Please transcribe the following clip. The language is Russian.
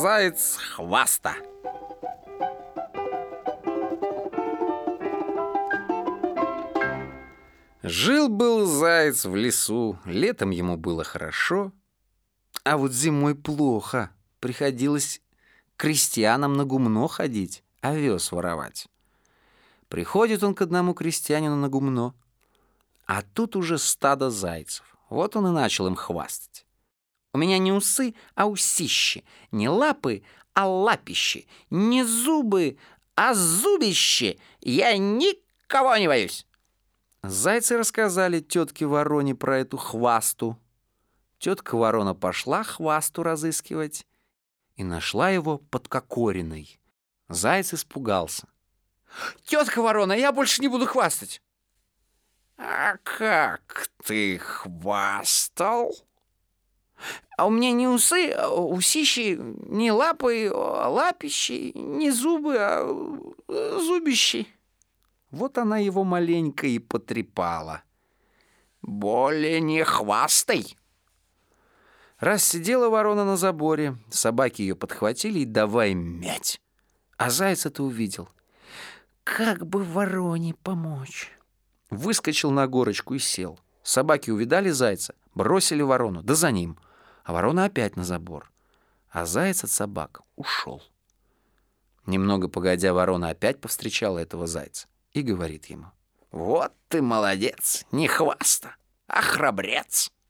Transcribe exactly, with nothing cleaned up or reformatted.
Заяц хваста. Жил-был заяц в лесу. Летом ему было хорошо, а вот зимой плохо. Приходилось крестьянам на гумно ходить, овес воровать. Приходит он к одному крестьянину на гумно, а тут уже стадо зайцев. Вот он и начал им хвастать. У меня не усы, а усищи, не лапы, а лапищи, не зубы, а зубищи. Я никого не боюсь. Зайцы рассказали тетке Вороне про эту хвасту. Тетка Ворона пошла хвасту разыскивать и нашла его под кокориной. Заяц испугался. «Тетка Ворона, я больше не буду хвастать!» «А как ты хвастал?» «А у меня не усы, а усищи, не лапы, а лапищи, не зубы, а зубищи». Вот она его маленько и потрепала. «Более не хвастай!» Раз сидела ворона на заборе, собаки ее подхватили и давай мять. А заяц это увидел. Как бы вороне помочь? Выскочил на горочку и сел. Собаки увидали зайца, бросили ворону, да за ним. А ворона опять на забор. А заяц от собак ушел. Немного погодя, ворона опять повстречала этого зайца и говорит ему: «Вот ты молодец, не хваста, а храбрец».